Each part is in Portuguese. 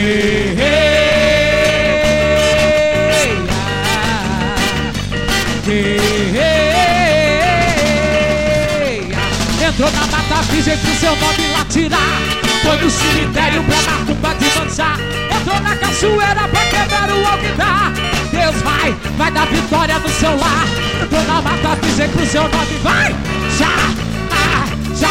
Entrou na mata virgem pro seu nome lá tirar. Foi no cemitério pra macumba desmanchar. Entrou na cachoeira pra quebrar o alquidar. Deus vai dar vitória no seu lar. Entrou na mata virgem pro seu nome, vai! Já!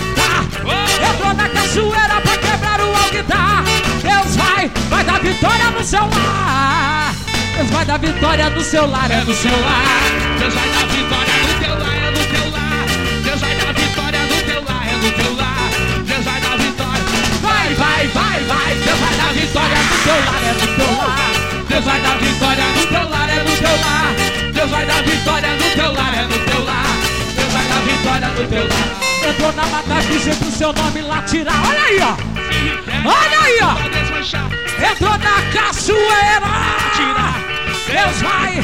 Entrou na cachoeira pra quebrar o alquidar. Deus vai dar vitória no seu lar. Deus vai dar vitória no seu lar, é no seu lar. Deus vai dar vitória no teu lar, é no teu lar. Deus vai dar vitória no teu lar, é no teu lar. Deus vai dar vitória. Vai. Deus vai dar vitória no teu lar, é no teu lar. Deus vai dar vitória no teu lar, é no teu lar. Deus vai dar vitória no teu lar, é no teu lar. Deus vai dar vitória no teu lar. Entrou na mata virgem pro seu nome lá tirar. Olha aí, ó. Olha aí, ó. Entrou na cachoeira. Deus vai.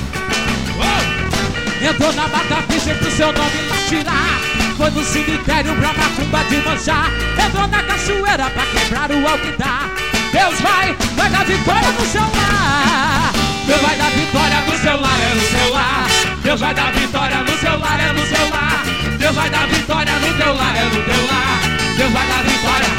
Entrou na mata virgem pro seu nome lá tirar. Foi no cemitério pra macumba desmanchar. Entrou na cachoeira pra quebrar o alquidar. Deus vai dar vitória no seu lar. Deus vai dar vitória no seu lar, é no seu lar. Deus vai dar vitória no seu lar, é no seu lar. Deus vai dar vitória no teu lar, é no teu lar. Deus vai dar vitória.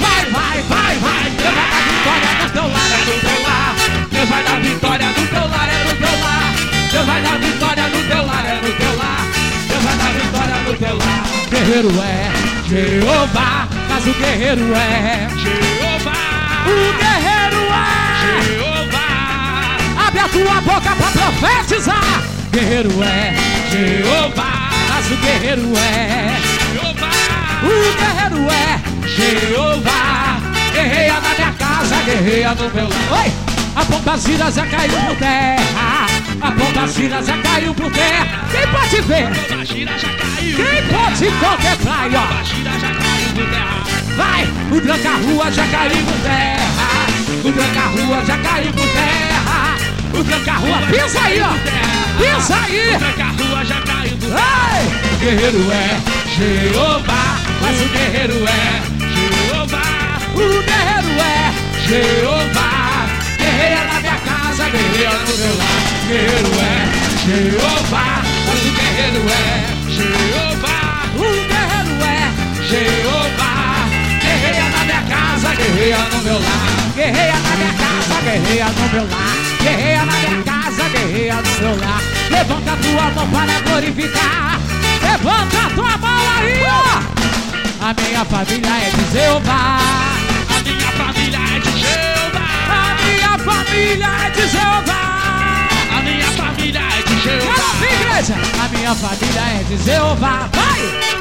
Vai. Deus vai dar vitória no teu lar, é no teu lar. Deus vai dar vitória no teu lar, é no teu lar. Deus vai dar vitória no teu lar, é no teu lar. Deus vai dar vitória no teu lar. Guerreiro é Jeová, mas o guerreiro é Jeová. O guerreiro é Jeová. Abre a tua boca pra profetizar. Guerreiro é Jeová. Mas o guerreiro é Jeová. O guerreiro é Jeová. Guerreia na minha casa, guerreia no meu lar. Oi! A pombagira já caiu por terra. A pombagira já caiu por terra. Quem pode ver? Quem pode contemplar? Ó. Vai! O tranca-rua já caiu por terra. O tranca-rua já caiu por terra. O tranca-rua, pisa aí, ó. Pisa aí. O tranca-rua já caiu por terra. Ai! O guerreiro é Jeová. Mas o guerreiro é Jeová. O guerreiro é Jeová. Guerreia na minha casa, guerreia no meu lar. Guerreiro é Jeová. Mas o guerreiro é Jeová. O guerreiro é Jeová. Guerreia na minha casa, guerreia no meu lar. Guerreia na minha casa, guerreia no meu lar. Guerreia na minha casa, guerreia no meu lar. Levanta a tua mão para glorificar. Levanta a tua mão aí, ó. A minha família é de Jeová. A minha família é de Jeová. A minha família é de Jeová. A minha família é de Jeová. Quero ouvir, igreja. A minha família é de Jeová. Vai!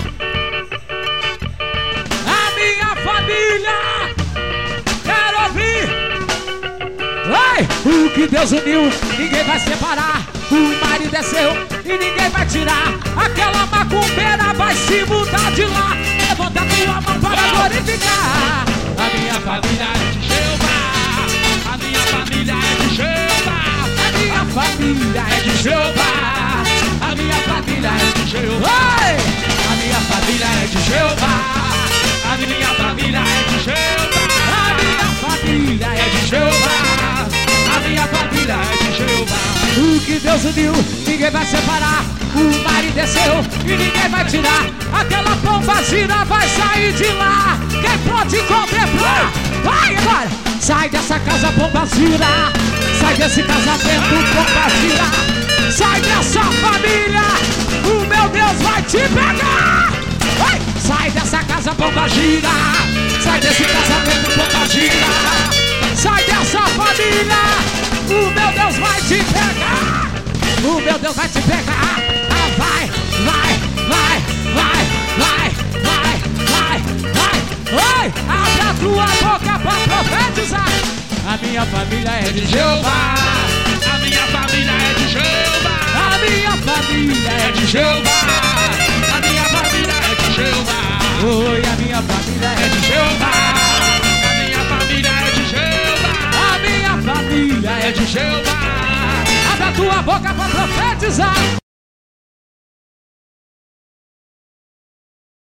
A minha família. Quero ouvir. Vai! O que Deus uniu, ninguém vai separar. O marido desceu e ninguém vai tirar. Aquela macumbeira vai se mudar de lá. Levanta a tua mão para glorificar. A minha família é de Jeová. A minha família é de Jeová. A minha família é de Jeová. A minha família é de Jeová. Oi! A minha família é de Jeová. A minha família é de Jeová. A minha família é de Jeová. A minha família é de Jeová. O que Deus uniu, ninguém vai separar. O marido desceu e ninguém vai tirar. Aquela pomba gira vai sair de lá. Quem pode contemplar? Vai agora! Sai dessa casa, pomba gira. Sai desse casamento, pomba gira. Sai dessa família, o meu Deus vai te pegar. Vai! Sai dessa casa, pomba gira. Sai desse casamento, pomba gira. Sai dessa família, o meu Deus vai te pegar. O meu Deus vai te pegar. Ah, vai, vai, vai, vai, vai, vai, vai, vai. Oi, abre a tua boca pra profetizar. A minha família é de Jeová. A minha família é de Jeová. A minha família é de Jeová. A minha família é de Jeová. Oi, a minha família é de Jeová. A minha família é de Jeová. A minha família é de Jeová. Abre a tua boca pra profetizar.